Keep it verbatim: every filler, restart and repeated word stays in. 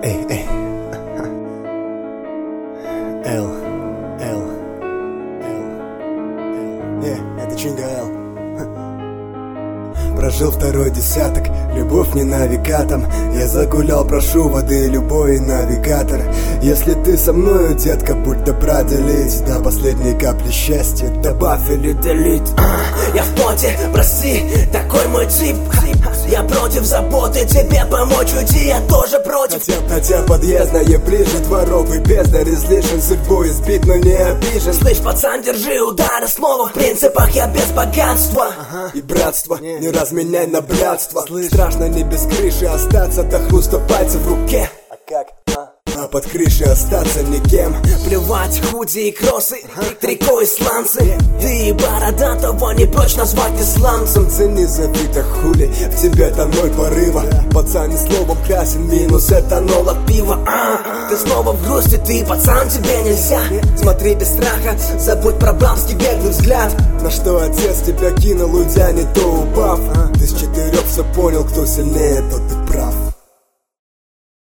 Эй, эй. Эл, Эл, Эл, Эл. Э, это Чинга Эл. Прожил второй десяток, любовь не навигатом. Я загулял, прошу воды, любой навигатор. Если ты со мною, детка, будь добра делить до последней капли счастья, добавь или делить. Я в поте, прости, такой мой тип. Я против заботы, тебе помочь уйти, я тоже против. Хотя, хотя подъездная ближе, дворовый бездарь излишен, судьбой избит, но не обижен. Слышь, пацан, держи удары, снова в принципах я без богатства. Ага. И братство, не, не разменяй на блядство. Слышь. Страшно не без крыши остаться до хруста пальцев в руке. А как? А под крышей остаться никем. Плевать, худи и кроссы, трико и сланцы. Ты и бородатого не прочь назвать исландцем. Цени забито хули, в тебе-то ноль порыва. Пацан ни словом красен, минус этанол от пива. а, Ты снова в грусти, ты пацан, тебе нельзя. Смотри без страха, забудь про бабский беглый взгляд. На что отец тебя кинул, уйдя не то упав. Ты с четырех все понял, кто сильнее, тот и